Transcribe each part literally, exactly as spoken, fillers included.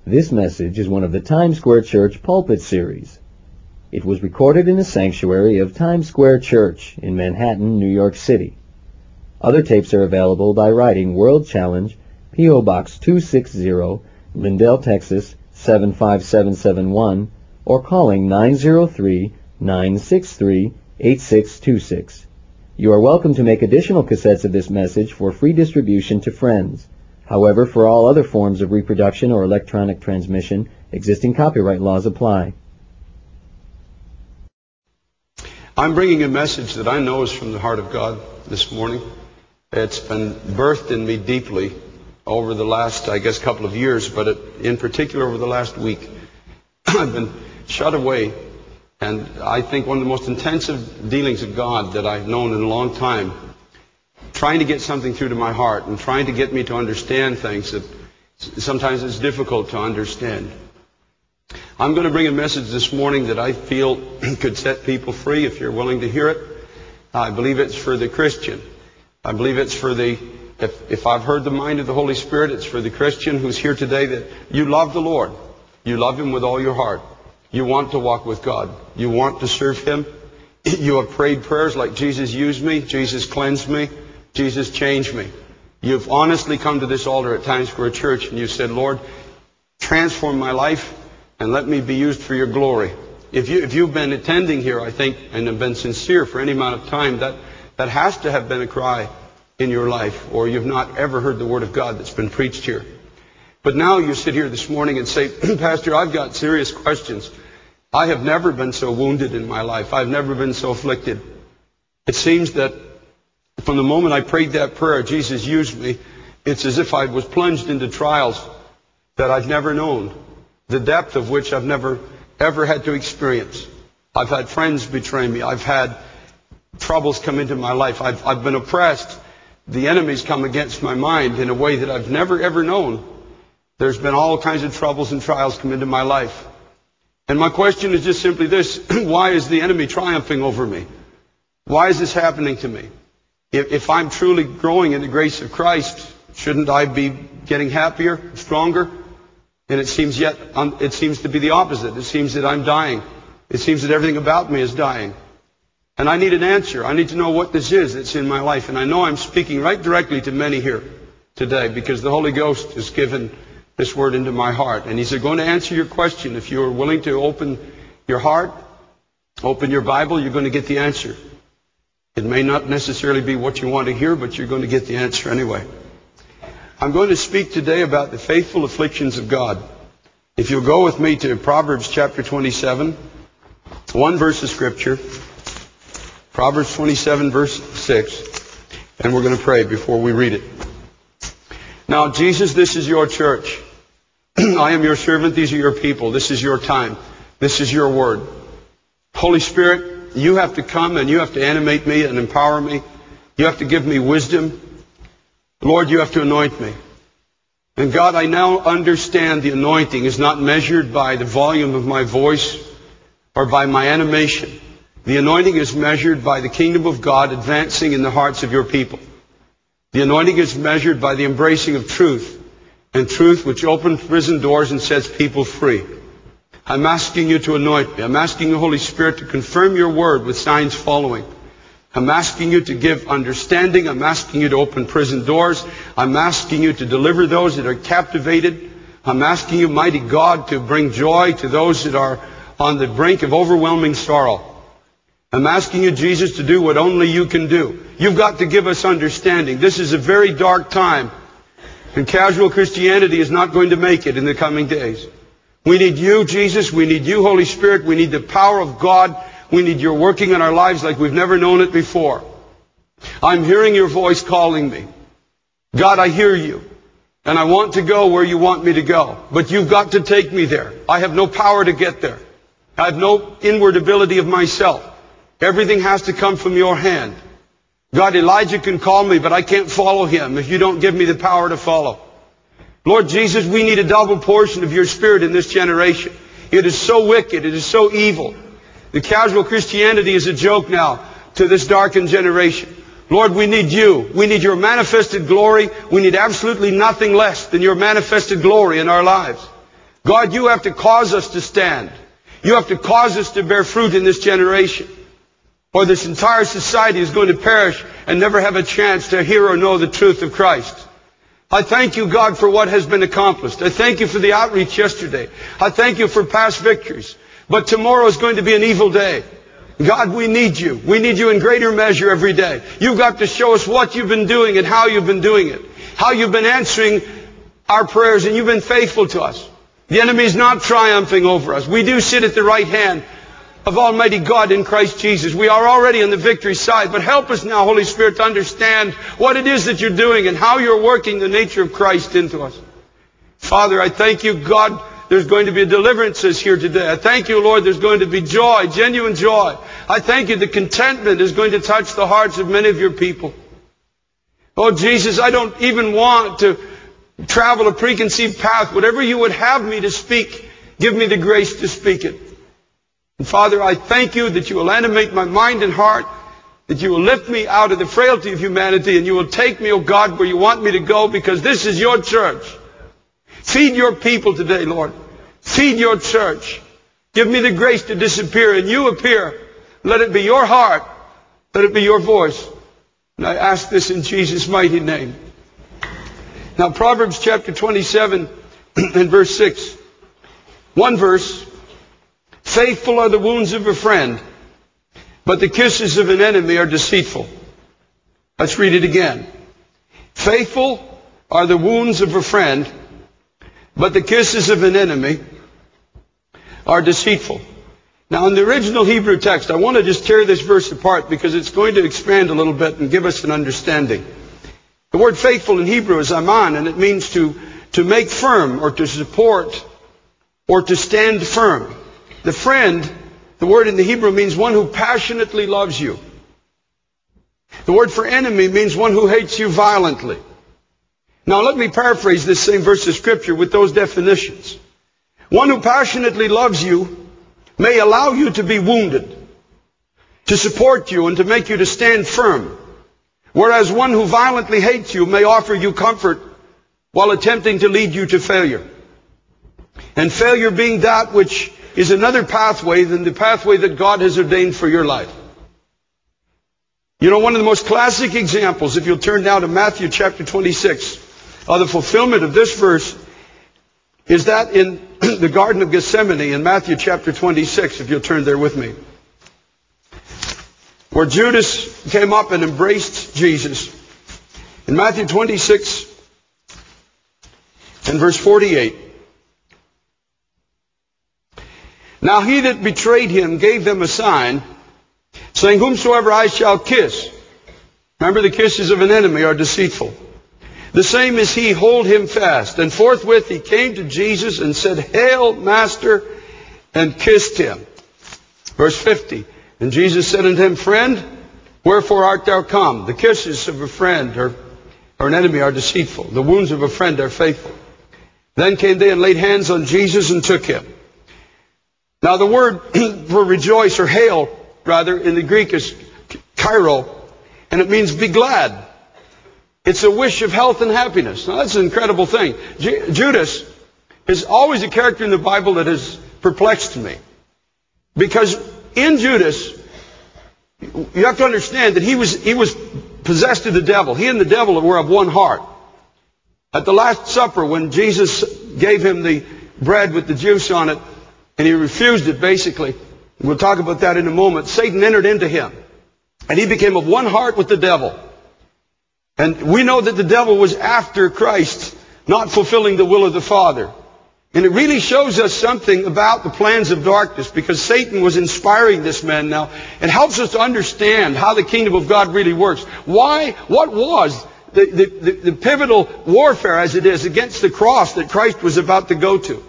This message is one of the Times Square Church Pulpit Series. It was recorded in the sanctuary of Times Square Church in Manhattan, New York City. Other tapes are available by writing World Challenge, P O. Box two sixty, Lindell, Texas seven five seven seven one, or calling nine zero three, nine six three, eight six two six. You are welcome to make additional cassettes of this message for free distribution to friends. However, for all other forms of reproduction or electronic transmission, existing copyright laws apply. I'm bringing a message that I know is from the heart of God this morning. It's been birthed in me deeply over the last, I guess, couple of years, but it, in particular over the last week. I've been shut away, and I think one of the most intensive dealings of God that I've known in a long time, trying to get something through to my heart and trying to get me to understand things that sometimes it's difficult to understand. I'm going to bring a message this morning that I feel could set people free if you're willing to hear it. I believe it's for the Christian. I believe it's for the, if, if I've heard the mind of the Holy Spirit, it's for the Christian who's here today that you love the Lord. You love Him with all your heart. You want to walk with God. You want to serve Him. You have prayed prayers like, Jesus, use me. Jesus, cleanse me. Jesus, change me. You've honestly come to this altar at Times Square Church and you said, Lord, transform my life and let me be used for your glory. If, you, if you've been attending here, I think, and have been sincere for any amount of time, that, that has to have been a cry in your life, or you've not ever heard the Word of God that's been preached here. But now you sit here this morning and say, Pastor, I've got serious questions. I have never been so wounded in my life. I've never been so afflicted. It seems that from the moment I prayed that prayer, Jesus used me, it's as if I was plunged into trials that I've never known, the depth of which I've never, ever had to experience. I've had friends betray me. I've had troubles come into my life. I've, I've been oppressed. The enemy's come against my mind in a way that I've never, ever known. There's been all kinds of troubles and trials come into my life. And my question is just simply this. Why is the enemy triumphing over me? Why is this happening to me? If, if I'm truly growing in the grace of Christ, shouldn't I be getting happier, stronger? And it seems yet, it seems to be the opposite. It seems that I'm dying. It seems that everything about me is dying. And I need an answer. I need to know what this is that's in my life. And I know I'm speaking right directly to many here today because the Holy Ghost has given this word into my heart. And He's going to answer your question. If you are willing to open your heart, open your Bible, you're going to get the answer. It may not necessarily be what you want to hear, but you're going to get the answer anyway. I'm going to speak today about the faithful afflictions of God. If you'll go with me to Proverbs chapter twenty-seven, one verse of Scripture, Proverbs twenty-seven verse six, and we're going to pray before we read it. Now, Jesus, this is your church. I am your servant. These are your people. This is your time. This is your word. Holy Spirit, you have to come and you have to animate me and empower me. You have to give me wisdom. Lord, you have to anoint me. And God, I now understand the anointing is not measured by the volume of my voice or by my animation. The anointing is measured by the kingdom of God advancing in the hearts of your people. The anointing is measured by the embracing of truth, and truth which opens prison doors and sets people free. I'm asking you to anoint me. I'm asking the Holy Spirit to confirm your word with signs following. I'm asking you to give understanding. I'm asking you to open prison doors. I'm asking you to deliver those that are captivated. I'm asking you, mighty God, to bring joy to those that are on the brink of overwhelming sorrow. I'm asking you, Jesus, to do what only you can do. You've got to give us understanding. This is a very dark time, and casual Christianity is not going to make it in the coming days. We need you, Jesus. We need you, Holy Spirit. We need the power of God. We need your working in our lives like we've never known it before. I'm hearing your voice calling me. God, I hear you. And I want to go where you want me to go. But you've got to take me there. I have no power to get there. I have no inward ability of myself. Everything has to come from your hand. God, Elijah can call me, but I can't follow him if you don't give me the power to follow. Lord Jesus, we need a double portion of your Spirit in this generation. It is so wicked. It is so evil. The casual Christianity is a joke now to this darkened generation. Lord, we need you. We need your manifested glory. We need absolutely nothing less than your manifested glory in our lives. God, you have to cause us to stand. You have to cause us to bear fruit in this generation, or this entire society is going to perish and never have a chance to hear or know the truth of Christ. I thank you, God, for what has been accomplished. I thank you for the outreach yesterday. I thank you for past victories. But tomorrow is going to be an evil day. God, we need you. We need you in greater measure every day. You've got to show us what you've been doing and how you've been doing it. How you've been answering our prayers, and you've been faithful to us. The enemy is not triumphing over us. We do sit at the right hand of Almighty God in Christ Jesus. We are already on the victory side. But help us now, Holy Spirit, to understand what it is that you're doing and how you're working the nature of Christ into us. Father, I thank you, God, there's going to be deliverances here today. I thank you, Lord, there's going to be joy, genuine joy. I thank you, the contentment is going to touch the hearts of many of your people. Oh, Jesus, I don't even want to travel a preconceived path. Whatever you would have me to speak, give me the grace to speak it. And Father, I thank you that you will animate my mind and heart, that you will lift me out of the frailty of humanity, and you will take me, oh God, where you want me to go, because this is your church. Feed your people today, Lord. Feed your church. Give me the grace to disappear and you appear. Let it be your heart. Let it be your voice. And I ask this in Jesus' mighty name. Now, Proverbs chapter twenty-seven and verse six. One verse. Faithful are the wounds of a friend, but the kisses of an enemy are deceitful. Let's read it again. Faithful are the wounds of a friend, but the kisses of an enemy are deceitful. Now, in the original Hebrew text, I want to just tear this verse apart because it's going to expand a little bit and give us an understanding. The word faithful in Hebrew is aman, and it means to, to make firm or to support or to stand firm. The friend, the word in the Hebrew means one who passionately loves you. The word for enemy means one who hates you violently. Now let me paraphrase this same verse of Scripture with those definitions. One who passionately loves you may allow you to be wounded, to support you and to make you to stand firm. Whereas one who violently hates you may offer you comfort while attempting to lead you to failure. And failure being that which is another pathway than the pathway that God has ordained for your life. You know, one of the most classic examples, if you'll turn now to Matthew chapter twenty-six, of the fulfillment of this verse, is that in the Garden of Gethsemane in Matthew chapter twenty-six, if you'll turn there with me, where Judas came up and embraced Jesus. In Matthew twenty-six and verse forty-eight. Now he that betrayed him gave them a sign, saying, whomsoever I shall kiss. Remember, the kisses of an enemy are deceitful. The same as he, hold him fast. And forthwith he came to Jesus and said, Hail, Master, and kissed him. Verse fifty. And Jesus said unto him, Friend, wherefore art thou come? The kisses of a friend or, or an enemy are deceitful. The wounds of a friend are faithful. Then came they and laid hands on Jesus and took him. Now the word for rejoice, or hail, rather, in the Greek is kairo, and it means be glad. It's a wish of health and happiness. Now that's an incredible thing. Ju- Judas is always a character in the Bible that has perplexed me. Because in Judas, you have to understand that he was, he was possessed of the devil. He and the devil were of one heart. At the Last Supper, when Jesus gave him the bread with the juice on it, and he refused it, basically. We'll talk about that in a moment. Satan entered into him. And he became of one heart with the devil. And we know that the devil was after Christ, not fulfilling the will of the Father. And it really shows us something about the plans of darkness, because Satan was inspiring this man now. It helps us to understand how the kingdom of God really works. Why, what was the, the, the, the pivotal warfare, as it is, against the cross that Christ was about to go to?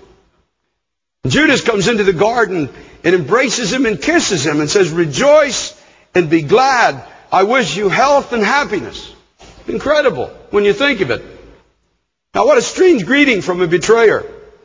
Judas comes into the garden and embraces him and kisses him and says, Rejoice and be glad. I wish you health and happiness. Incredible when you think of it. Now what a strange greeting from a betrayer.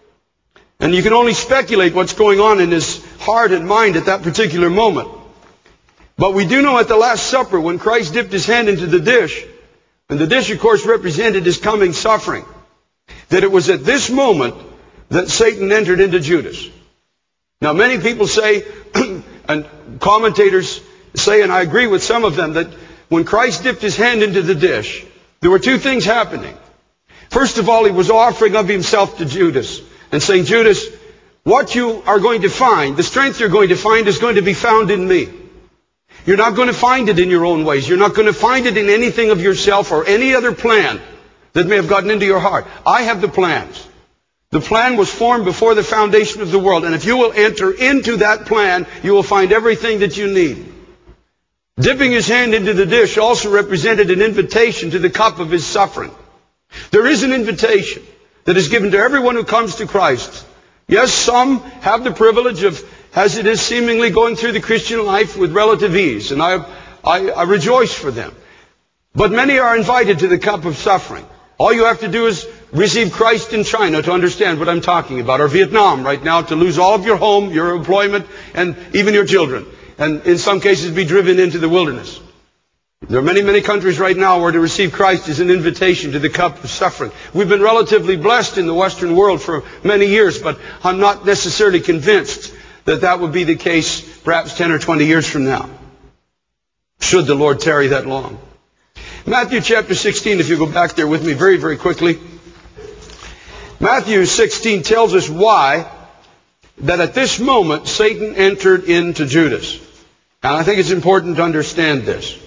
And you can only speculate what's going on in his heart and mind at that particular moment. But we do know at the Last Supper, when Christ dipped his hand into the dish, and the dish of course represented his coming suffering, that it was at this moment that Satan entered into Judas. Now many people say, and commentators say, and I agree with some of them, that when Christ dipped his hand into the dish, there were two things happening. First of all, he was offering of himself to Judas and saying, Judas, what you are going to find, the strength you're going to find is going to be found in me. You're not going to find it in your own ways. You're not going to find it in anything of yourself or any other plan that may have gotten into your heart. I have the plans. The plan was formed before the foundation of the world. And if you will enter into that plan, you will find everything that you need. Dipping his hand into the dish also represented an invitation to the cup of his suffering. There is an invitation that is given to everyone who comes to Christ. Yes, some have the privilege of, as it is seemingly, going through the Christian life with relative ease. And I, I, I rejoice for them. But many are invited to the cup of suffering. All you have to do is receive Christ in China to understand what I'm talking about. Or Vietnam right now, to lose all of your home, your employment, and even your children. And in some cases be driven into the wilderness. There are many, many countries right now where to receive Christ is an invitation to the cup of suffering. We've been relatively blessed in the Western world for many years, but I'm not necessarily convinced that that would be the case perhaps ten or twenty years from now, should the Lord tarry that long. Matthew chapter sixteen, if you go back there with me very, very quickly. Matthew sixteen tells us why that at this moment Satan entered into Judas. And I think it's important to understand this.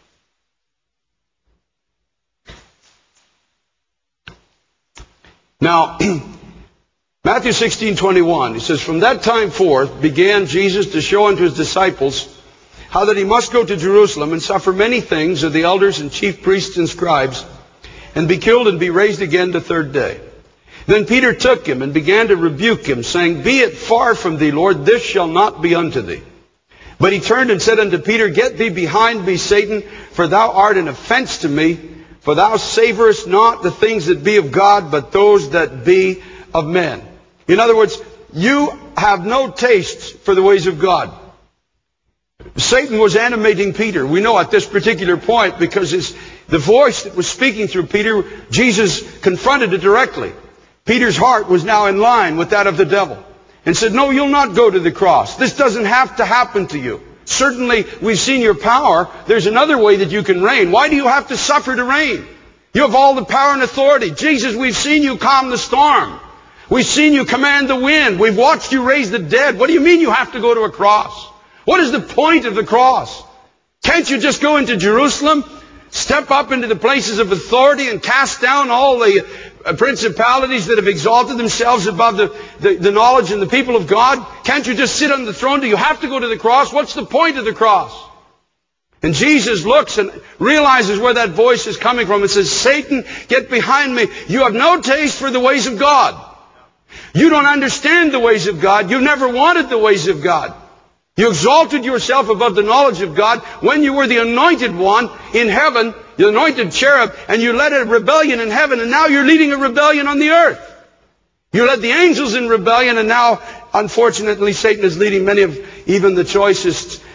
Now, Matthew sixteen twenty-one, he says, from that time forth began Jesus to show unto his disciples how that he must go to Jerusalem and suffer many things of the elders and chief priests and scribes, and be killed and be raised again the third day. Then Peter took him and began to rebuke him, saying, be it far from thee, Lord, this shall not be unto thee. But he turned and said unto Peter, get thee behind me, Satan, for thou art an offense to me, for thou savorest not the things that be of God, but those that be of men. In other words, you have no taste for the ways of God. Satan was animating Peter. We know at this particular point because his, the voice that was speaking through Peter, Jesus confronted it directly. Peter's heart was now in line with that of the devil and said, no, you'll not go to the cross. This doesn't have to happen to you. Certainly, we've seen your power. There's another way that you can reign. Why do you have to suffer to reign? You have all the power and authority. Jesus, we've seen you calm the storm. We've seen you command the wind. We've watched you raise the dead. What do you mean you have to go to a cross? What is the point of the cross? Can't you just go into Jerusalem, step up into the places of authority and cast down all the principalities that have exalted themselves above the, the, the knowledge and the people of God? Can't you just sit on the throne? Do you have to go to the cross? What's the point of the cross? And Jesus looks and realizes where that voice is coming from and says, Satan, get behind me. You have no taste for the ways of God. You don't understand the ways of God. You've never wanted the ways of God. You exalted yourself above the knowledge of God when you were the anointed one in heaven, the anointed cherub, and you led a rebellion in heaven, and now you're leading a rebellion on the earth. You led the angels in rebellion, and now, unfortunately, Satan is leading many of even the choicest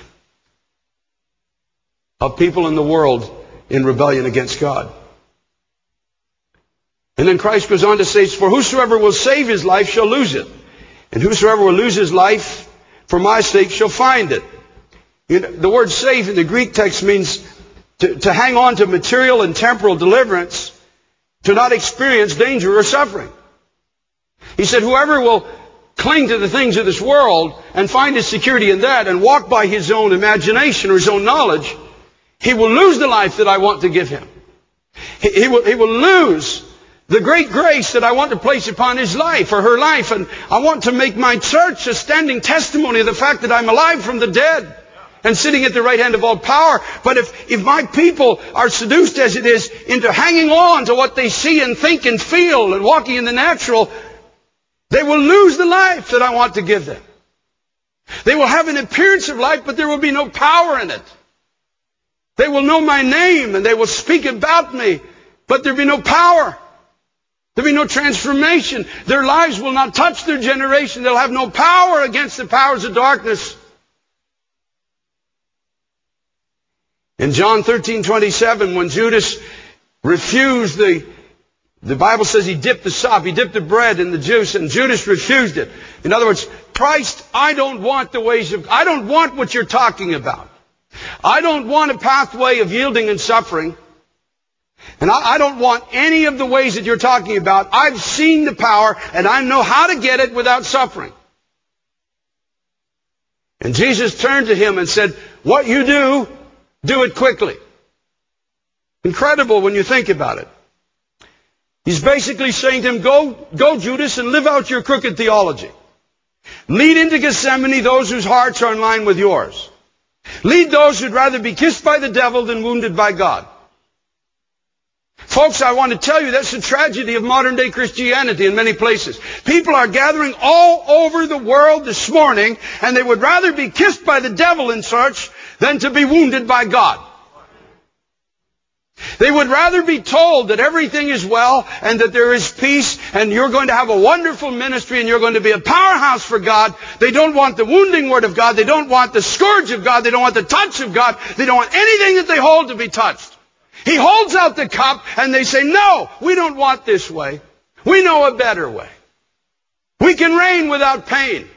of people in the world in rebellion against God. And then Christ goes on to say, for whosoever will save his life shall lose it, and whosoever will lose his life for my sake shall find it. You know, the word save in the Greek text means to, to hang on to material and temporal deliverance, to not experience danger or suffering. He said, whoever will cling to the things of this world and find his security in that and walk by his own imagination or his own knowledge, he will lose the life that I want to give him. He, he, will, he will lose the great grace that I want to place upon his life or her life. And I want to make my church a standing testimony of the fact that I'm alive from the dead and sitting at the right hand of all power. But if, if my people are seduced as it is into hanging on to what they see and think and feel and walking in the natural, they will lose the life that I want to give them. They will have an appearance of life, but there will be no power in it. They will know my name and they will speak about me, but there will be no power. There will be no transformation. Their lives will not touch their generation. They'll have no power against the powers of darkness. In John thirteen twenty-seven, when Judas refused the The Bible says he dipped the sop, he dipped the bread in the juice, and Judas refused it. In other words, Christ, I don't want the ways of, I don't want what you're talking about. I don't want a pathway of yielding and suffering. And I, I don't want any of the ways that you're talking about. I've seen the power, and I know how to get it without suffering. And Jesus turned to him and said, what you do, do it quickly. Incredible when you think about it. He's basically saying to him, go, go Judas, and live out your crooked theology. Lead into Gethsemane those whose hearts are in line with yours. Lead those who'd rather be kissed by the devil than wounded by God. Folks, I want to tell you that's the tragedy of modern day Christianity in many places. People are gathering all over the world this morning, and they would rather be kissed by the devil in church than to be wounded by God. They would rather be told that everything is well and that there is peace and you're going to have a wonderful ministry and you're going to be a powerhouse for God. They don't want the wounding word of God. They don't want the scourge of God. They don't want the touch of God. They don't want anything that they hold to be touched. He holds out the cup and they say, no, we don't want this way. We know a better way. We can reign without pain.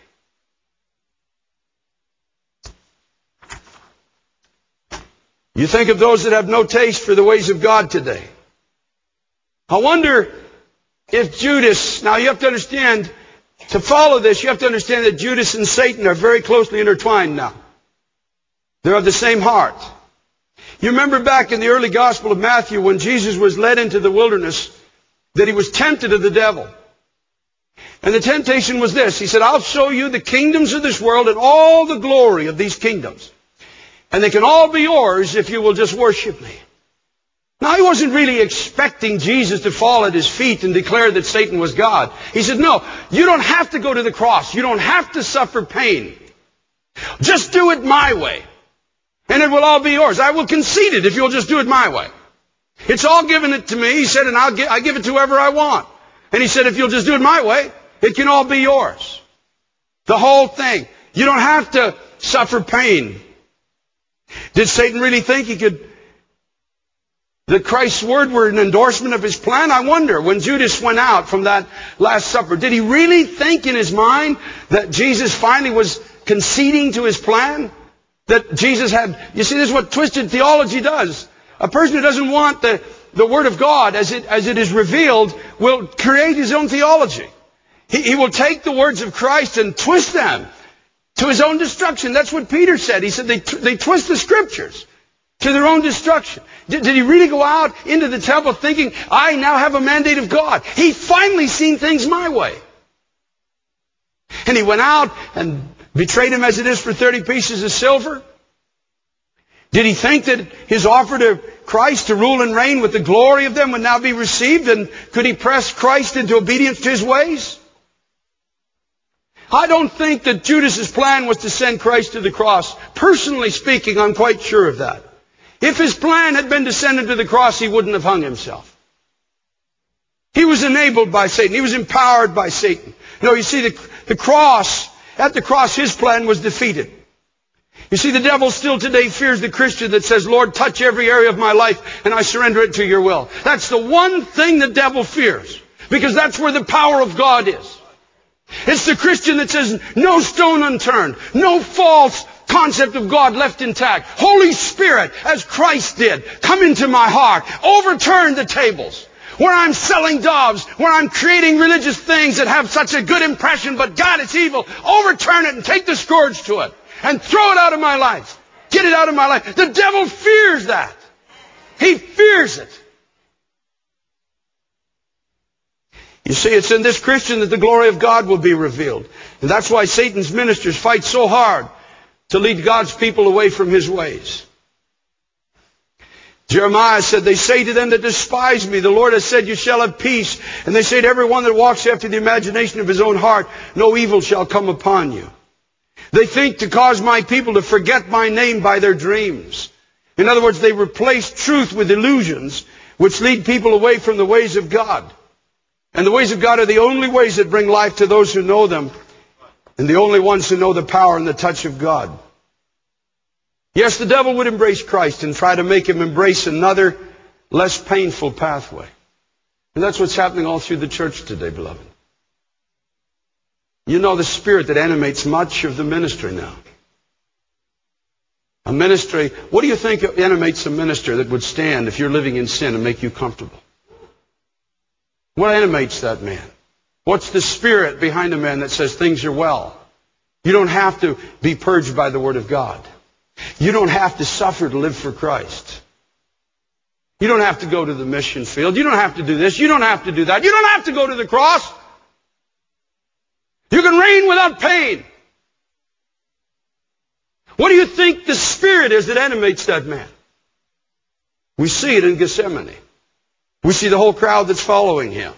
You think of those that have no taste for the ways of God today. I wonder if Judas, now you have to understand, to follow this, you have to understand that Judas and Satan are very closely intertwined now. They're of the same heart. You remember back in the early Gospel of Matthew when Jesus was led into the wilderness, that he was tempted of the devil. And the temptation was this. He said, I'll show you the kingdoms of this world and all the glory of these kingdoms. And they can all be yours if you will just worship me. Now, he wasn't really expecting Jesus to fall at his feet and declare that Satan was God. He said, no, you don't have to go to the cross. You don't have to suffer pain. Just do it my way. And it will all be yours. I will concede it if you'll just do it my way. It's all given it to me. He said, and I'll give, I give it to whoever I want. And he said, if you'll just do it my way, it can all be yours. The whole thing. You don't have to suffer pain. Did Satan really think he could, that Christ's word were an endorsement of his plan? I wonder, when Judas went out from that Last Supper, did he really think in his mind that Jesus finally was conceding to his plan? That Jesus had, you see, this is what twisted theology does. A person who doesn't want the, the word of God as it, as it is revealed will create his own theology. He, he will take the words of Christ and twist them to his own destruction. That's what Peter said. He said they, they twist the scriptures to their own destruction. Did, did he really go out into the temple thinking, I now have a mandate of God? He finally seen things my way. And he went out and betrayed him as it is for thirty pieces of silver. Did he think that his offer to Christ to rule and reign with the glory of them would now be received? And could he press Christ into obedience to his ways? I don't think that Judas's plan was to send Christ to the cross. Personally speaking, I'm quite sure of that. If his plan had been to send him to the cross, he wouldn't have hung himself. He was enabled by Satan. He was empowered by Satan. No, you see, the, the cross, at the cross, his plan was defeated. You see, the devil still today fears the Christian that says, Lord, touch every area of my life and I surrender it to your will. That's the one thing the devil fears, because that's where the power of God is. It's the Christian that says, no stone unturned, no false concept of God left intact. Holy Spirit, as Christ did, come into my heart, overturn the tables. Where I'm selling doves, where I'm creating religious things that have such a good impression, but God, it's evil. Overturn it and take the scourge to it and throw it out of my life. Get it out of my life. The devil fears that. He fears it. You see, it's in this Christian that the glory of God will be revealed. And that's why Satan's ministers fight so hard to lead God's people away from his ways. Jeremiah said, they say to them that despise me, the Lord has said, you shall have peace. And they say to everyone that walks after the imagination of his own heart, no evil shall come upon you. They think to cause my people to forget my name by their dreams. In other words, they replace truth with illusions, which lead people away from the ways of God. And the ways of God are the only ways that bring life to those who know them, and the only ones who know the power and the touch of God. Yes, the devil would embrace Christ and try to make him embrace another, less painful pathway. And that's what's happening all through the church today, beloved. You know the spirit that animates much of the ministry now. A ministry, what do you think animates a minister that would stand if you're living in sin and make you comfortable? What animates that man? What's the spirit behind a man that says things are well? You don't have to be purged by the Word of God. You don't have to suffer to live for Christ. You don't have to go to the mission field. You don't have to do this. You don't have to do that. You don't have to go to the cross. You can reign without pain. What do you think the spirit is that animates that man? We see it in Gethsemane. We see the whole crowd that's following him.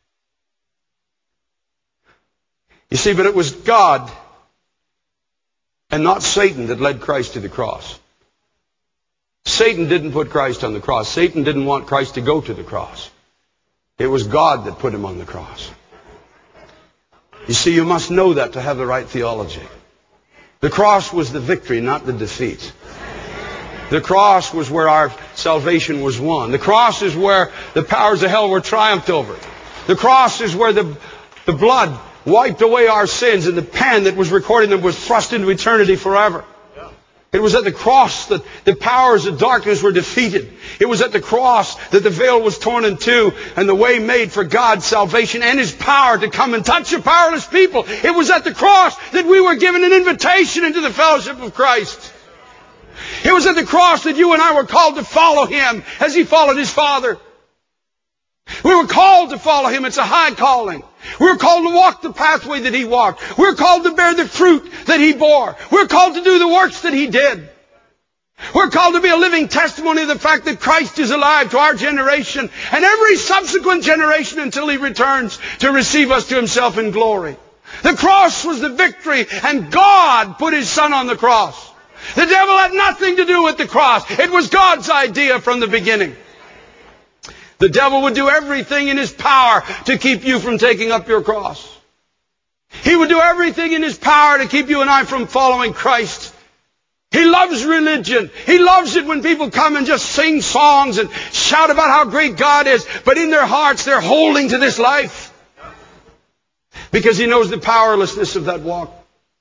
You see, but it was God and not Satan that led Christ to the cross. Satan didn't put Christ on the cross. Satan didn't want Christ to go to the cross. It was God that put him on the cross. You see, you must know that to have the right theology. The cross was the victory, not the defeat. The cross was where our salvation was won. The cross is where the powers of hell were triumphed over. The cross is where the, the blood wiped away our sins, and the pen that was recording them was thrust into eternity forever. It was at the cross that the powers of darkness were defeated. It was at the cross that the veil was torn in two and the way made for God's salvation and His power to come and touch a powerless people. It was at the cross that we were given an invitation into the fellowship of Christ. It was at the cross that you and I were called to follow Him as He followed His Father. We were called to follow Him. It's a high calling. We were called to walk the pathway that He walked. We were called to bear the fruit that He bore. We were called to do the works that He did. We're called to be a living testimony of the fact that Christ is alive to our generation and every subsequent generation until He returns to receive us to Himself in glory. The cross was the victory, and God put His Son on the cross. The devil had nothing to do with the cross. It was God's idea from the beginning. The devil would do everything in his power to keep you from taking up your cross. He would do everything in his power to keep you and I from following Christ. He loves religion. He loves it when people come and just sing songs and shout about how great God is, but in their hearts they're holding to this life. Because he knows the powerlessness of that walk.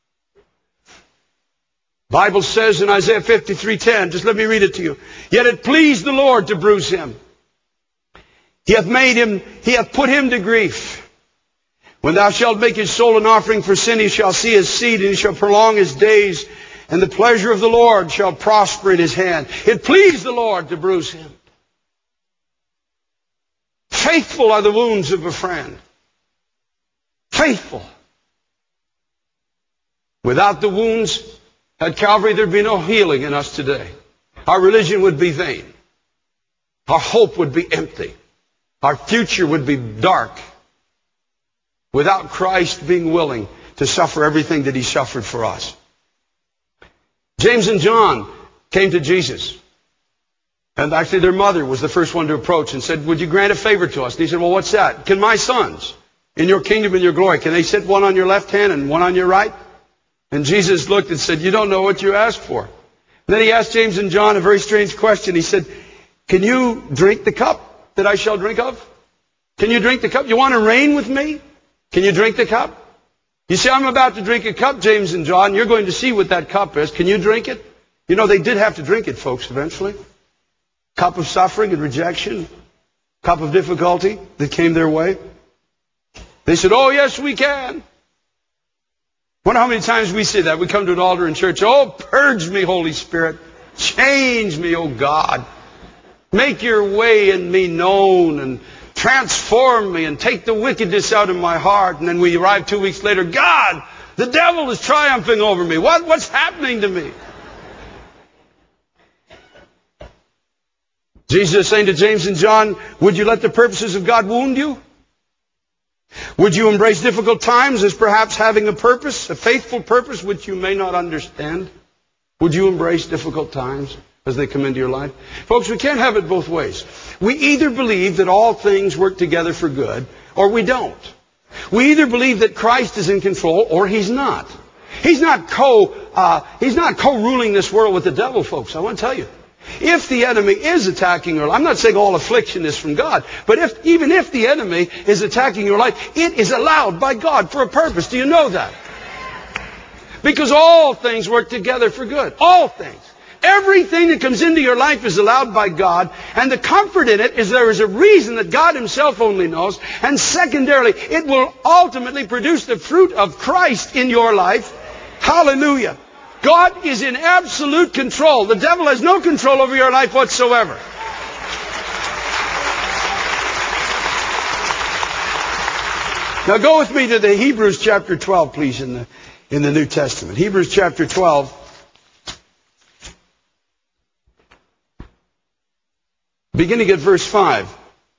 The Bible says in Isaiah fifty-three ten, just let me read it to you. Yet it pleased the Lord to bruise him. He hath made him, he hath put him to grief. When thou shalt make his soul an offering for sin, he shall see his seed, and he shall prolong his days, and the pleasure of the Lord shall prosper in his hand. It pleased the Lord to bruise him. Faithful are the wounds of a friend. Faithful. Without the wounds at Calvary, there'd be no healing in us today. Our religion would be vain. Our hope would be empty. Our future would be dark without Christ being willing to suffer everything that He suffered for us. James and John came to Jesus. And actually their mother was the first one to approach and said, would you grant a favor to us? And he said, well, what's that? Can my sons, in your kingdom and your glory, can they sit one on your left hand and one on your right? And Jesus looked and said, you don't know what you asked for. And then He asked James and John a very strange question. He said, can you drink the cup that I shall drink of? Can you drink the cup? You want to reign with me? Can you drink the cup? You see, I'm about to drink a cup, James and John. You're going to see what that cup is. Can you drink it? You know, they did have to drink it, folks, eventually. Cup of suffering and rejection. Cup of difficulty that came their way. They said, oh, yes, we can. Wonder how many times we say that. We come to an altar in church. Oh, purge me, Holy Spirit. Change me, oh God. Make your way in me known and transform me and take the wickedness out of my heart. And then we arrive two weeks later. God, the devil is triumphing over me. What, what's happening to me? Jesus is saying to James and John, would you let the purposes of God wound you? Would you embrace difficult times as perhaps having a purpose, a faithful purpose which you may not understand? Would you embrace difficult times as they come into your life? Folks, we can't have it both ways. We either believe that all things work together for good, or we don't. We either believe that Christ is in control, or He's not. He's not co, uh, He's not co-ruling this world with the devil, folks. I want to tell you. if the enemy is attacking your life, I'm not saying all affliction is from God, but if even if the enemy is attacking your life, it is allowed by God for a purpose. Do you know that? Because all things work together for good. All things. Everything that comes into your life is allowed by God, and the comfort in it is there is a reason that God Himself only knows, and secondarily, it will ultimately produce the fruit of Christ in your life. Hallelujah. God is in absolute control. The devil has no control over your life whatsoever. Now go with me to the Hebrews chapter twelve, please, in the, in the New Testament. Hebrews chapter twelve. Beginning at verse five.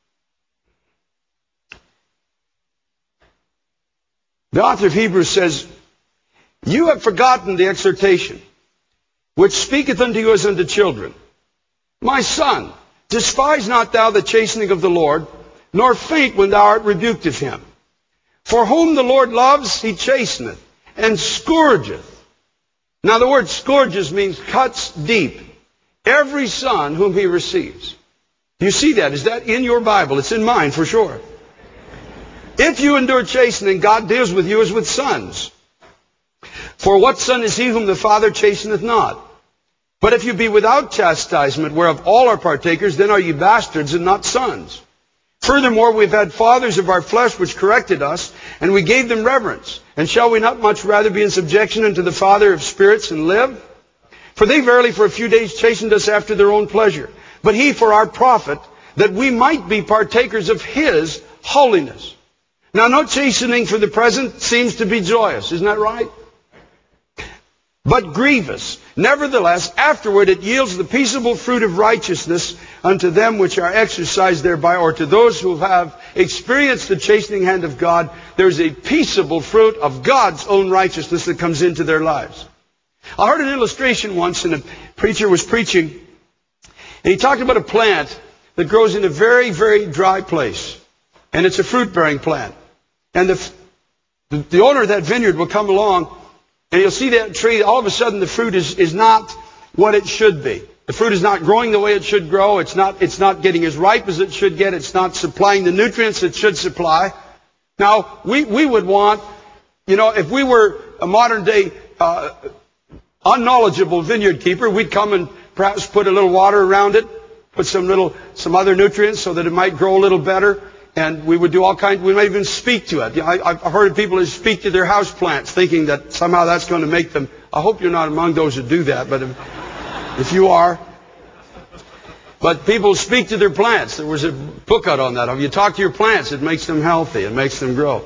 The author of Hebrews says, "You have forgotten the exhortation, which speaketh unto you as unto children. My son, despise not thou the chastening of the Lord, nor faint when thou art rebuked of Him. For whom the Lord loves, He chasteneth, and scourgeth." Now the word scourges means cuts deep. Every son whom He receives. You see that? Is that in your Bible? It's in mine for sure. If you endure chastening, God deals with you as with sons. For what son is he whom the Father chasteneth not? But if you be without chastisement, whereof all are partakers, then are ye bastards and not sons. Furthermore, we've had fathers of our flesh which corrected us, and we gave them reverence. And shall we not much rather be in subjection unto the Father of spirits and live? For they verily for a few days chastened us after their own pleasure. But He for our profit, that we might be partakers of His holiness. Now, no chastening for the present seems to be joyous. Isn't that right? But grievous. Nevertheless, afterward it yields the peaceable fruit of righteousness unto them which are exercised thereby, or to those who have experienced the chastening hand of God. There's a peaceable fruit of God's own righteousness that comes into their lives. I heard an illustration once, and a preacher was preaching, and he talked about a plant that grows in a very, very dry place. And it's a fruit-bearing plant. And the, the, the owner of that vineyard will come along, and you'll see that tree. All of a sudden, the fruit is, is not what it should be. The fruit is not growing the way it should grow. It's not, it's not getting as ripe as it should get. It's not supplying the nutrients it should supply. Now, we, we would want, you know, if we were a modern-day uh, unknowledgeable vineyard keeper, we'd come and perhaps put a little water around it, put some little, some other nutrients so that it might grow a little better, and we would do all kinds. We might even speak to it. I, I've heard of people who speak to their house plants, thinking that somehow that's going to make them. I hope you're not among those who do that, but if, if you are, but people speak to their plants. There was a book out on that. If you talk to your plants, it makes them healthy. It makes them grow.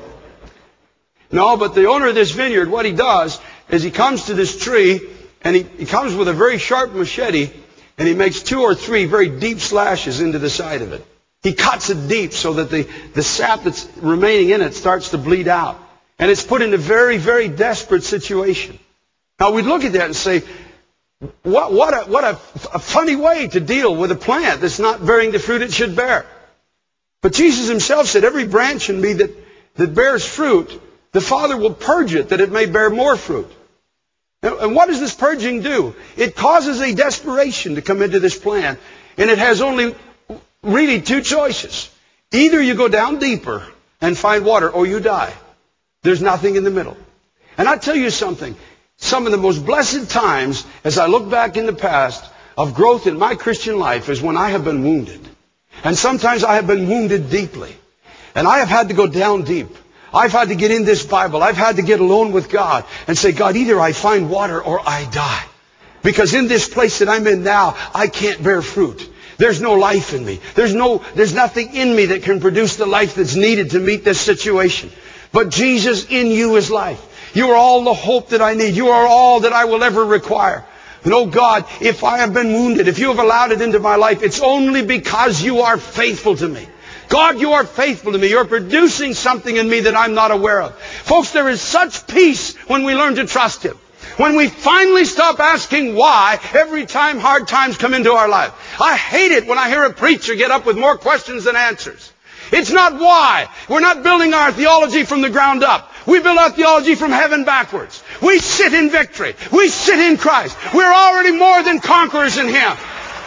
No, but the owner of this vineyard, what he does is he comes to this tree. And he, he comes with a very sharp machete, and he makes two or three very deep slashes into the side of it. He cuts it deep so that the, the sap that's remaining in it starts to bleed out. And it's put in a very, very desperate situation. Now we'd look at that and say, what, what, a, what a, a funny way to deal with a plant that's not bearing the fruit it should bear. But Jesus Himself said, every branch in me that, that bears fruit, the Father will purge it that it may bear more fruit. And what does this purging do? It causes a desperation to come into this plant. And it has only really two choices. Either you go down deeper and find water, or you die. There's nothing in the middle. And I tell you something. Some of the most blessed times, as I look back in the past, of growth in my Christian life is when I have been wounded. And sometimes I have been wounded deeply. And I have had to go down deep. I've had to get in this Bible. I've had to get alone with God and say, God, either I find water or I die. Because in this place that I'm in now, I can't bear fruit. There's no life in me. There's no, there's nothing in me that can produce the life that's needed to meet this situation. But Jesus, in you is life. You are all the hope that I need. You are all that I will ever require. And oh God, if I have been wounded, if you have allowed it into my life, it's only because you are faithful to me. God, you are faithful to me. You're producing something in me that I'm not aware of. Folks, there is such peace when we learn to trust Him. When we finally stop asking why every time hard times come into our life. I hate it when I hear a preacher get up with more questions than answers. It's not why. We're not building our theology from the ground up. We build our theology from heaven backwards. We sit in victory. We sit in Christ. We're already more than conquerors in Him.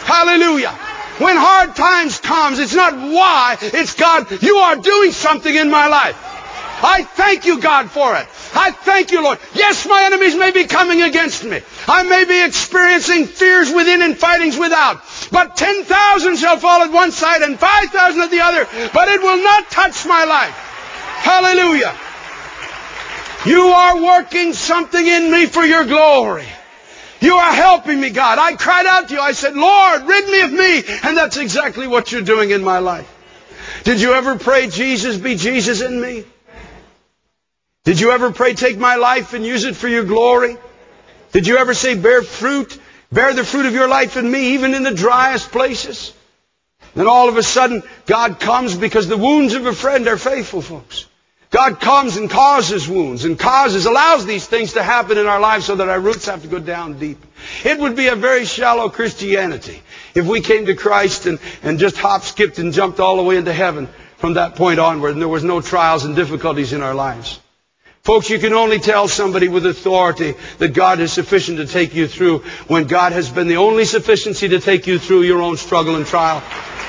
Hallelujah. When hard times comes, it's not why, it's God, you are doing something in my life. I thank you, God, for it. I thank you, Lord. Yes, my enemies may be coming against me. I may be experiencing fears within and fightings without. But ten thousand shall fall at one side and five thousand at the other. But it will not touch my life. Hallelujah. You are working something in me for your glory. You are helping me, God. I cried out to you. I said, Lord, rid me of me. And that's exactly what you're doing in my life. Did you ever pray, Jesus, be Jesus in me? Did you ever pray, take my life and use it for your glory? Did you ever say, bear fruit, bear the fruit of your life in me, even in the driest places? Then all of a sudden, God comes, because the wounds of a friend are faithful, folks. God comes and causes wounds and causes, allows these things to happen in our lives so that our roots have to go down deep. It would be a very shallow Christianity if we came to Christ and, and just hop, skipped, and jumped all the way into heaven from that point onward, and there was no trials and difficulties in our lives. Folks, you can only tell somebody with authority that God is sufficient to take you through when God has been the only sufficiency to take you through your own struggle and trial.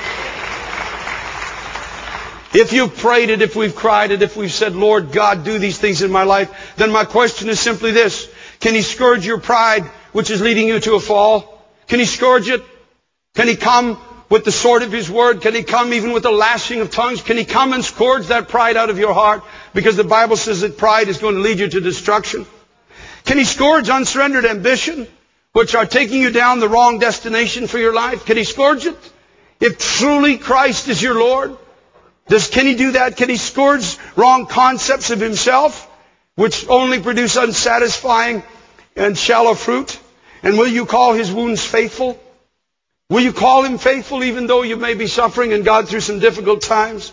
If you've prayed it, if we've cried it, if we've said, Lord God, do these things in my life, then my question is simply this. Can He scourge your pride, which is leading you to a fall? Can He scourge it? Can He come with the sword of His word? Can He come even with the lashing of tongues? Can He come and scourge that pride out of your heart? Because the Bible says that pride is going to lead you to destruction. Can He scourge unsurrendered ambition, which are taking you down the wrong destination for your life? Can He scourge it? If truly Christ is your Lord, does, can He do that? Can He scourge wrong concepts of Himself, which only produce unsatisfying and shallow fruit? And will you call His wounds faithful? Will you call Him faithful even though you may be suffering and God through some difficult times?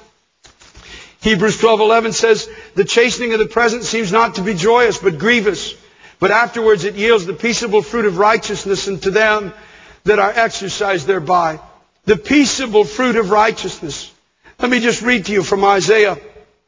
Hebrews twelve eleven says, the chastening of the present seems not to be joyous, but grievous. But afterwards it yields the peaceable fruit of righteousness unto them that are exercised thereby. The peaceable fruit of righteousness. Let me just read to you from Isaiah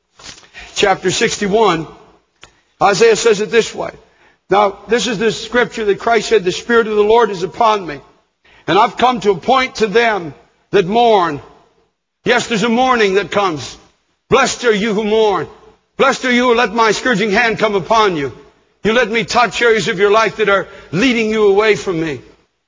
chapter sixty-one. Isaiah says it this way. Now, this is the scripture that Christ said, the Spirit of the Lord is upon me. And I've come to appoint to them that mourn. Yes, there's a mourning that comes. Blessed are you who mourn. Blessed are you who let my scourging hand come upon you. You let me touch areas of your life that are leading you away from me.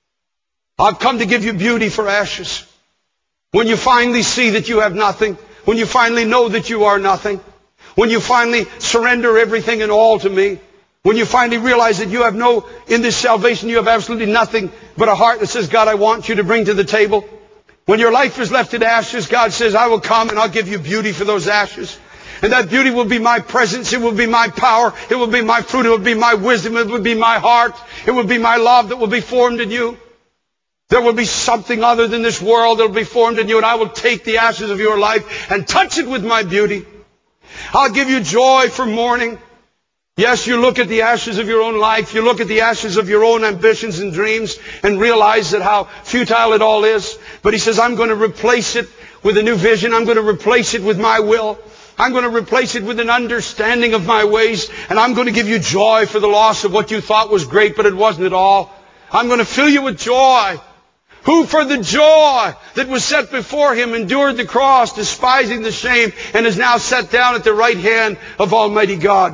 I've come to give you beauty for ashes. When you finally see that you have nothing, when you finally know that you are nothing, when you finally surrender everything and all to me, when you finally realize that you have no, in this salvation you have absolutely nothing but a heart that says, God, I want you to bring to the table. When your life is left in ashes, God says, I will come and I'll give you beauty for those ashes. And that beauty will be my presence, it will be my power, it will be my fruit, it will be my wisdom, it will be my heart, it will be my love that will be formed in you. There will be something other than this world that will be formed in you, and I will take the ashes of your life and touch it with my beauty. I'll give you joy for mourning. Yes, you look at the ashes of your own life, you look at the ashes of your own ambitions and dreams and realize that how futile it all is. But He says, I'm going to replace it with a new vision. I'm going to replace it with my will. I'm going to replace it with an understanding of my ways. And I'm going to give you joy for the loss of what you thought was great, but it wasn't at all. I'm going to fill you with joy. Who for the joy that was set before Him endured the cross, despising the shame, and is now set down at the right hand of Almighty God.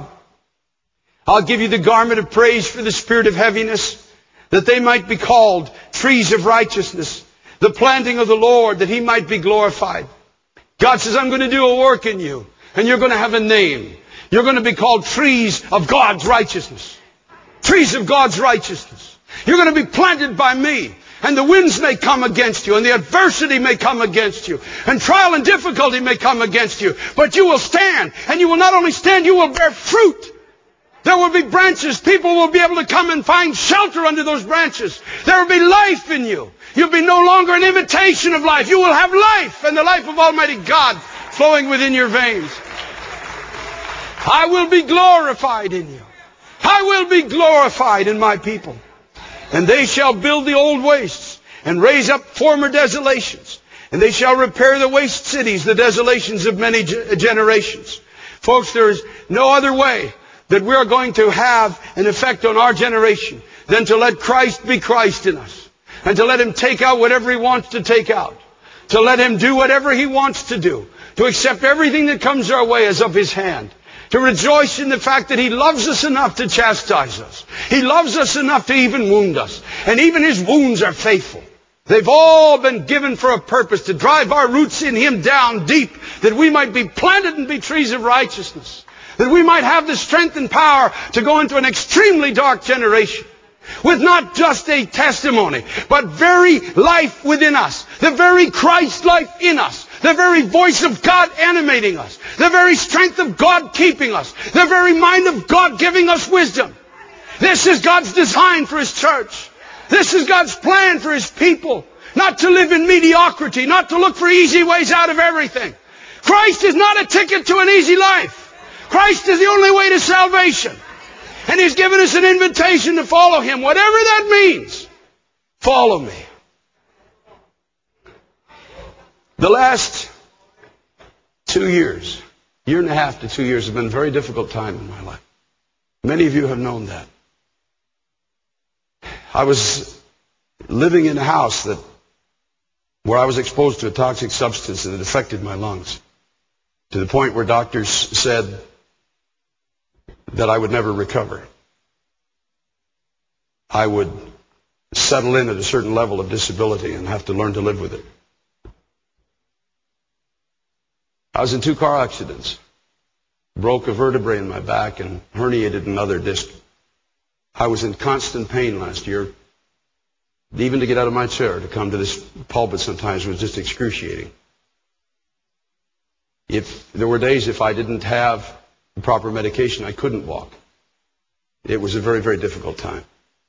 I'll give you the garment of praise for the spirit of heaviness, that they might be called trees of righteousness, the planting of the Lord, that He might be glorified. God says, I'm going to do a work in you, and you're going to have a name. You're going to be called trees of God's righteousness. Trees of God's righteousness. You're going to be planted by me. And the winds may come against you, and the adversity may come against you, and trial and difficulty may come against you. But you will stand, and you will not only stand, you will bear fruit. There will be branches. People will be able to come and find shelter under those branches. There will be life in you. You'll be no longer an imitation of life. You will have life, and the life of Almighty God flowing within your veins. I will be glorified in you. I will be glorified in my people. And they shall build the old wastes and raise up former desolations. And they shall repair the waste cities, the desolations of many generations. Folks, there is no other way that we are going to have an effect on our generation than to let Christ be Christ in us. and to let Him take out whatever He wants to take out, to let Him do whatever He wants to do, to accept everything that comes our way as of His hand, to rejoice in the fact that He loves us enough to chastise us. He loves us enough to even wound us. And even His wounds are faithful. They've all been given for a purpose, to drive our roots in Him down deep, that we might be planted and be trees of righteousness, that we might have the strength and power to go into an extremely dark generation with not just a testimony, but very life within us, the very Christ life in us, the very voice of God animating us, the very strength of God keeping us, the very mind of God giving us wisdom. This is God's design for His church. This is God's plan for His people. Not to live in mediocrity, not to look for easy ways out of everything. Christ is not a ticket to an easy life. Christ is the only way to salvation. And He's given us an invitation to follow Him, whatever that means. Follow me. The last two years, year and a half to two years, have been a very difficult time in my life. Many of you have known that. I was living in a house that where I was exposed to a toxic substance and it affected my lungs to the point where doctors said that I would never recover. I would settle in at a certain level of disability and have to learn to live with it. I was in two car accidents. Broke a vertebrae in my back and herniated another disc. I was in constant pain last year. Even to get out of my chair to come to this pulpit sometimes was just excruciating. If there were days if I didn't have the proper medication, I couldn't walk. It was a very, very difficult time.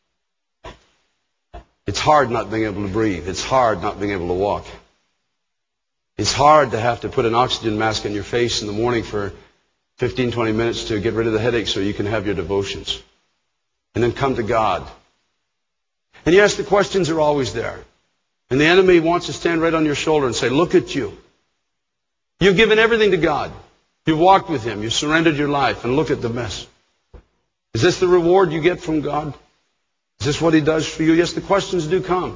It's hard not being able to breathe. It's hard not being able to walk. It's hard to have to put an oxygen mask on your face in the morning for fifteen, twenty minutes to get rid of the headache so you can have your devotions. And then come to God. And yes, the questions are always there. And the enemy wants to stand right on your shoulder and say, look at you. You've given everything to God. You've walked with Him. You've surrendered your life. And look at the mess. Is this the reward you get from God? Is this what He does for you? Yes, the questions do come.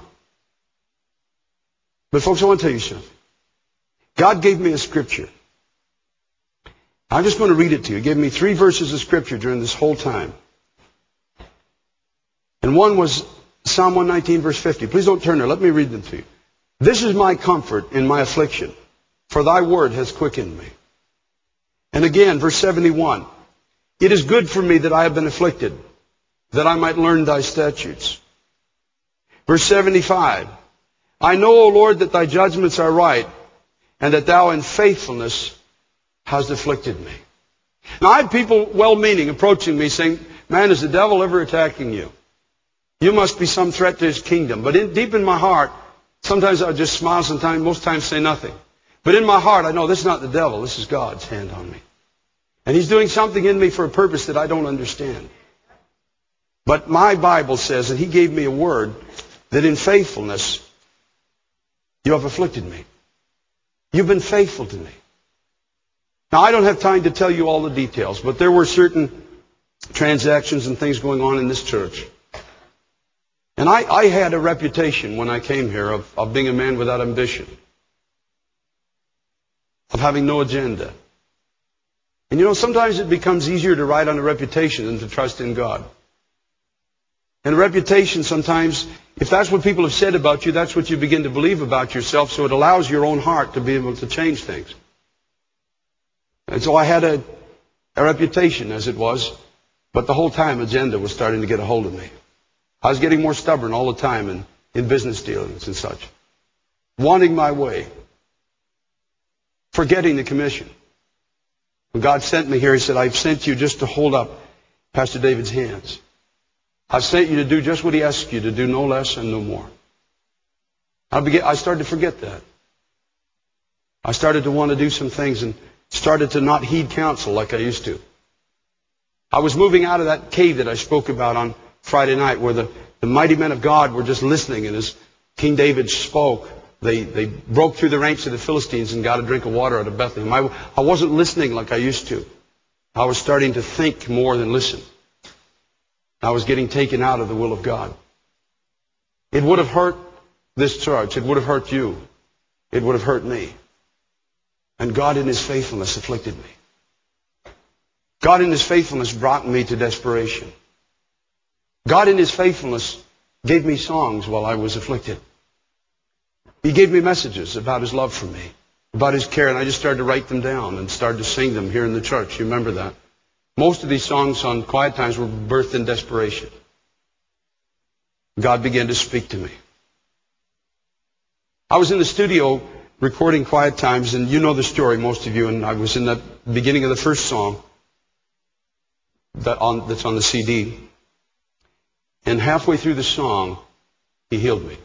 But folks, I want to tell you something. God gave me a scripture. I'm just going to read it to you. He gave me three verses of scripture during this whole time. And one was Psalm one nineteen, verse fifty. Please don't turn there. Let me read them to you. This is my comfort in my affliction, for thy word has quickened me. And again, verse seventy-one. It is good for me that I have been afflicted, that I might learn thy statutes. Verse seventy-five. I know, O Lord, that thy judgments are right, and that thou in faithfulness hast afflicted me. Now I have people well-meaning approaching me saying, man, is the devil ever attacking you? You must be some threat to His kingdom. But in, deep in my heart, sometimes I just smile, sometimes, most times say nothing. But in my heart, I know this is not the devil. This is God's hand on me. And He's doing something in me for a purpose that I don't understand. But my Bible says, and He gave me a word, that in faithfulness, you have afflicted me. You've been faithful to me. Now, I don't have time to tell you all the details, but there were certain transactions and things going on in this church. And I, I had a reputation when I came here of, of being a man without ambition, of having no agenda. And you know, sometimes it becomes easier to ride on a reputation than to trust in God. And a reputation sometimes, if that's what people have said about you, that's what you begin to believe about yourself, so it allows your own heart to be able to change things. And so I had a, a reputation, as it was, but the whole time agenda was starting to get a hold of me. I was getting more stubborn all the time in, in business dealings and such. Wanting my way. Forgetting the commission. When God sent me here, He said, I've sent you just to hold up Pastor David's hands. I've sent you to do just what He asked you to do, no less and no more. I, began, I started to forget that. I started to want to do some things and started to not heed counsel like I used to. I was moving out of that cave that I spoke about on Friday night, where the, the mighty men of God were just listening, and as King David spoke, they, they broke through the ranks of the Philistines and got a drink of water out of Bethlehem. I, I wasn't listening like I used to. I was starting to think more than listen. I was getting taken out of the will of God. It would have hurt this church. It would have hurt you. It would have hurt me. And God in His faithfulness afflicted me. God in His faithfulness brought me to desperation. God in His faithfulness gave me songs while I was afflicted. He gave me messages about His love for me, about His care, and I just started to write them down and started to sing them here in the church. You remember that? Most of these songs on quiet times were birthed in desperation. God began to speak to me. I was in the studio recording quiet times, and you know the story, most of you, and I was in the beginning of the first song that on, that's on the C D. And halfway through the song, He healed me.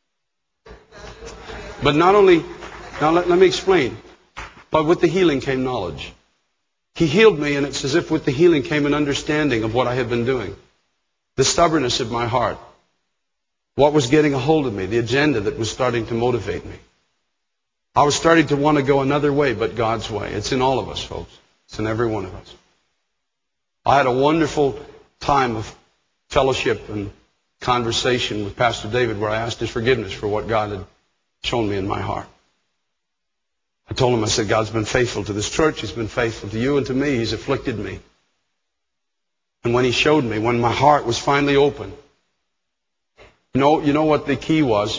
But not only, now let, let me explain, but with the healing came knowledge. He healed me, and it's as if with the healing came an understanding of what I had been doing. The stubbornness of my heart. What was getting a hold of me. The agenda that was starting to motivate me. I was starting to want to go another way but God's way. It's in all of us, folks. It's in every one of us. I had a wonderful time of fellowship and conversation with Pastor David where I asked his forgiveness for what God had shown me in my heart. I told him, I said, God's been faithful to this church. He's been faithful to you and to me. He's afflicted me. And when He showed me, when my heart was finally open, you know, you know what the key was?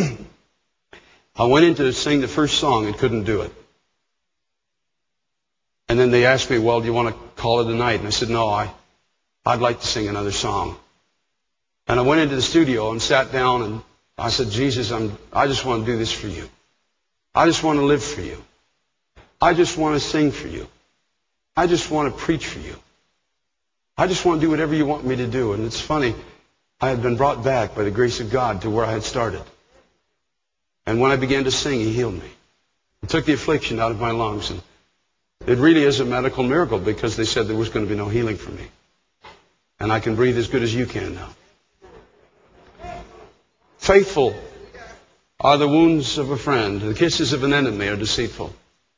I went in to sing the first song and couldn't do it. And then they asked me, well, do you want to call it a night? And I said, no, I, I'd like to sing another song. And I went into the studio and sat down and I said, Jesus, I'm, I just want to do this for you. I just want to live for you. I just want to sing for you. I just want to preach for you. I just want to do whatever you want me to do. And it's funny, I had been brought back by the grace of God to where I had started. And when I began to sing, He healed me. He took the affliction out of my lungs. And it really is a medical miracle because they said there was going to be no healing for me. And I can breathe as good as you can now. Faithful are the wounds of a friend. The kisses of an enemy are deceitful.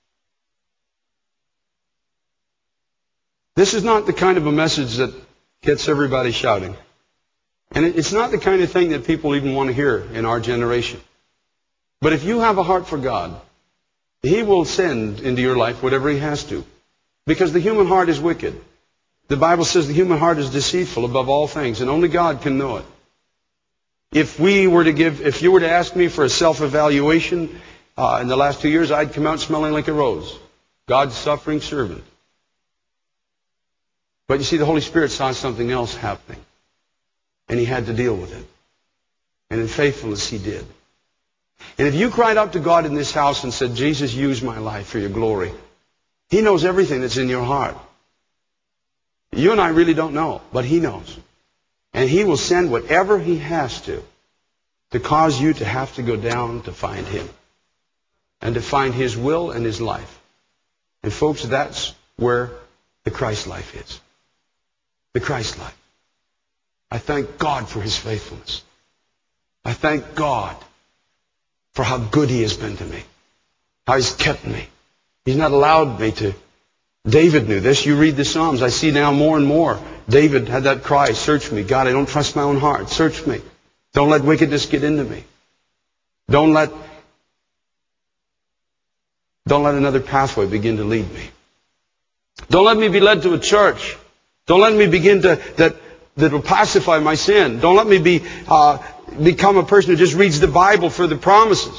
This is not the kind of a message that gets everybody shouting. And it's not the kind of thing that people even want to hear in our generation. But if you have a heart for God, He will send into your life whatever He has to. Because the human heart is wicked. The Bible says the human heart is deceitful above all things, and only God can know it. If we were to give, if you were to ask me for a self-evaluation uh, in the last two years, I'd come out smelling like a rose. God's suffering servant. But you see, the Holy Spirit saw something else happening. And He had to deal with it. And in faithfulness, He did. And if you cried out to God in this house and said, Jesus, use my life for your glory, He knows everything that's in your heart. You and I really don't know, but He knows. And He will send whatever He has to to cause you to have to go down to find Him. And to find His will and His life. And folks, that's where the Christ life is. The Christ life. I thank God for His faithfulness. I thank God for how good He has been to me. How He's kept me. He's not allowed me to. David knew this. You read the Psalms. I see now more and more. David had that cry, search me. God, I don't trust my own heart. Search me. Don't let wickedness get into me. Don't let, don't let another pathway begin to lead me. Don't let me be led to a church. Don't let me begin to, that, that will pacify my sin. Don't let me be, uh, become a person who just reads the Bible for the promises.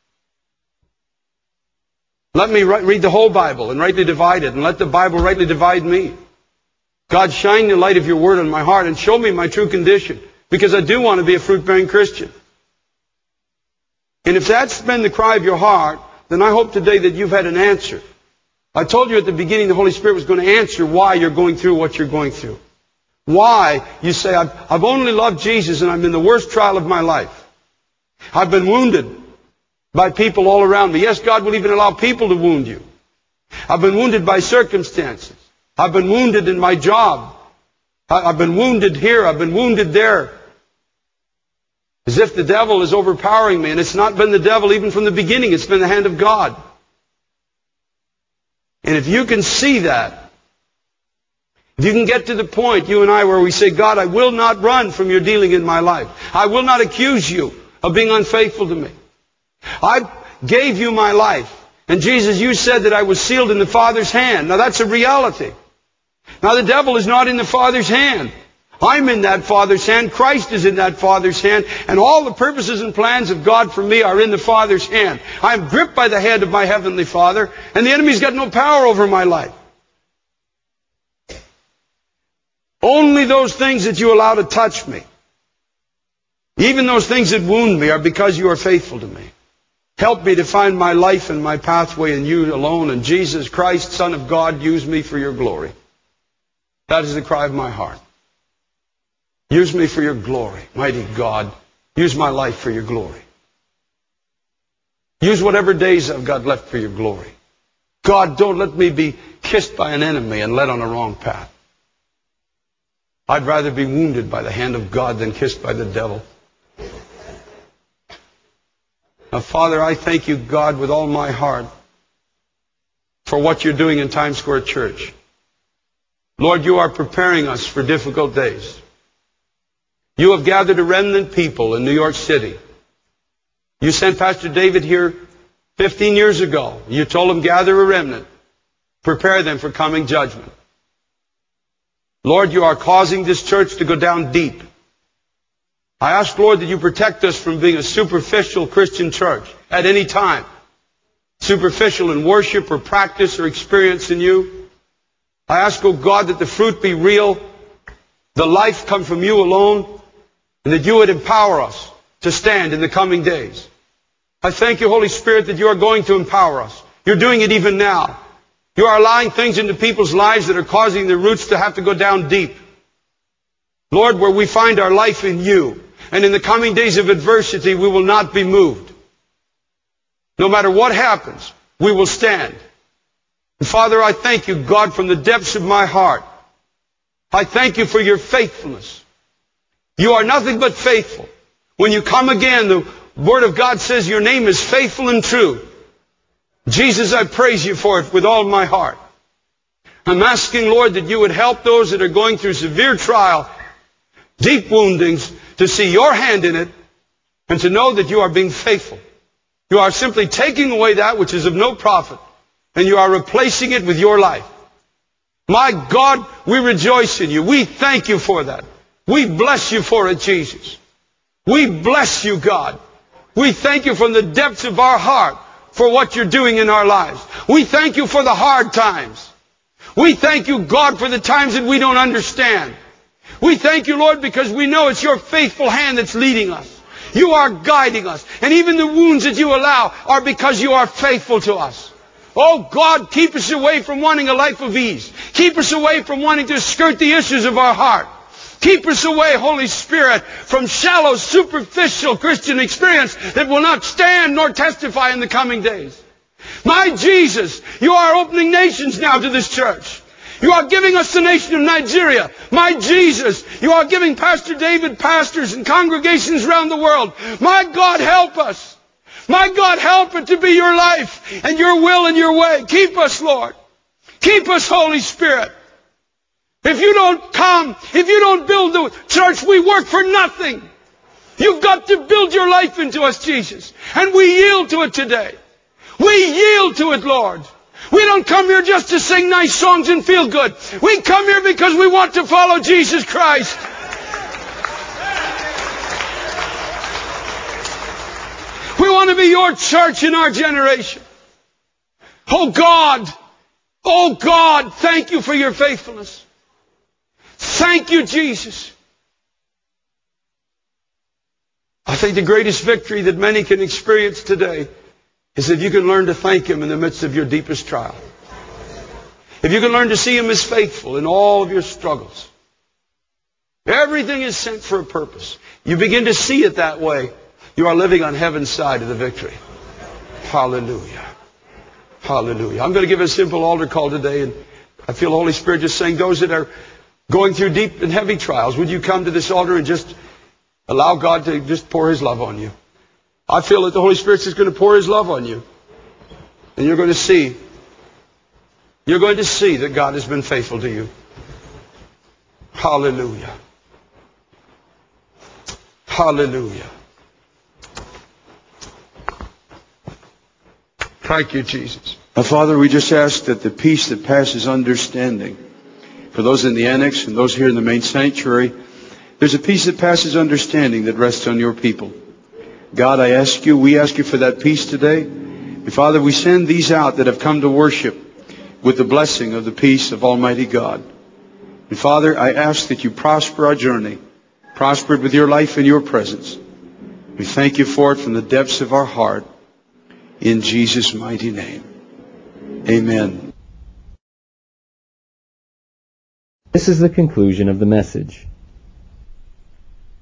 Let me read the whole Bible and rightly divide it, and let the Bible rightly divide me. God, shine the light of your word on my heart and show me my true condition, because I do want to be a fruit-bearing Christian. And if that's been the cry of your heart, then I hope today that you've had an answer. I told you at the beginning the Holy Spirit was going to answer why you're going through what you're going through. Why you say, I've, I've only loved Jesus and I'm in the worst trial of my life. I've been wounded by people all around me. Yes, God will even allow people to wound you. I've been wounded by circumstances. I've been wounded in my job. I've been wounded here. I've been wounded there. As if the devil is overpowering me. And it's not been the devil even from the beginning. It's been the hand of God. And if you can see that, if you can get to the point, you and I, where we say, God, I will not run from your dealing in my life. I will not accuse you of being unfaithful to me. I gave you my life. And Jesus, you said that I was sealed in the Father's hand. Now that's a reality. Now the devil is not in the Father's hand. I'm in that Father's hand. Christ is in that Father's hand. And all the purposes and plans of God for me are in the Father's hand. I'm gripped by the hand of my Heavenly Father. And the enemy's got no power over my life. Only those things that you allow to touch me, even those things that wound me, are because you are faithful to me. Help me to find my life and my pathway in you alone. And Jesus Christ, Son of God, use me for your glory. That is the cry of my heart. Use me for your glory. Mighty God, use my life for your glory. Use whatever days I've got left for your glory. God, don't let me be kissed by an enemy and led on a wrong path. I'd rather be wounded by the hand of God than kissed by the devil. Now, Father, I thank you, God, with all my heart for what you're doing in Times Square Church. Lord, you are preparing us for difficult days. You have gathered a remnant people in New York City. You sent Pastor David here fifteen years ago. You told him, gather a remnant. Prepare them for coming judgment. Lord, you are causing this church to go down deep. I ask, Lord, that you protect us from being a superficial Christian church at any time. Superficial in worship or practice or experience in you. I ask, oh God, that the fruit be real, the life come from you alone, and that you would empower us to stand in the coming days. I thank you, Holy Spirit, that you are going to empower us. You're doing it even now. You are allowing things into people's lives that are causing their roots to have to go down deep. Lord, where we find our life in you, and in the coming days of adversity, we will not be moved. No matter what happens, we will stand. And Father, I thank you, God, from the depths of my heart. I thank you for your faithfulness. You are nothing but faithful. When you come again, the Word of God says your name is faithful and true. Jesus, I praise you for it with all my heart. I'm asking, Lord, that you would help those that are going through severe trial, deep woundings, to see your hand in it, and to know that you are being faithful. You are simply taking away that which is of no profit, and you are replacing it with your life. My God, we rejoice in you. We thank you for that. We bless you for it, Jesus. We bless you, God. We thank you from the depths of our heart for what you're doing in our lives. We thank you for the hard times. We thank you, God, for the times that we don't understand. We thank you, Lord, because we know it's your faithful hand that's leading us. You are guiding us. And even the wounds that you allow are because you are faithful to us. Oh, God, keep us away from wanting a life of ease. Keep us away from wanting to skirt the issues of our heart. Keep us away, Holy Spirit, from shallow, superficial Christian experience that will not stand nor testify in the coming days. My Jesus, you are opening nations now to this church. You are giving us the nation of Nigeria. My Jesus, you are giving Pastor David pastors and congregations around the world. My God, help us. My God, help it to be your life and your will and your way. Keep us, Lord. Keep us, Holy Spirit. If you don't come, if you don't build the church, we work for nothing. You've got to build your life into us, Jesus. And we yield to it today. We yield to it, Lord. We don't come here just to sing nice songs and feel good. We come here because we want to follow Jesus Christ. We want to be your church in our generation. Oh God, oh God, thank you for your faithfulness. Thank you, Jesus. I think the greatest victory that many can experience today is if you can learn to thank Him in the midst of your deepest trial. If you can learn to see Him as faithful in all of your struggles. Everything is sent for a purpose. You begin to see it that way. You are living on heaven's side of the victory. Hallelujah. Hallelujah. I'm going to give a simple altar call today, and I feel the Holy Spirit just saying, those that are going through deep and heavy trials, would you come to this altar and just allow God to just pour His love on you? I feel that the Holy Spirit's just going to pour His love on you. And you're going to see, you're going to see that God has been faithful to you. Hallelujah. Hallelujah. Thank you, Jesus. Now, Father, we just ask that the peace that passes understanding, for those in the annex and those here in the main sanctuary, there's a peace that passes understanding that rests on your people. God, I ask you, we ask you for that peace today. And Father, we send these out that have come to worship with the blessing of the peace of Almighty God. And Father, I ask that you prosper our journey, prosper it with your life and your presence. We thank you for it from the depths of our heart. In Jesus' mighty name. Amen. This is the conclusion of the message.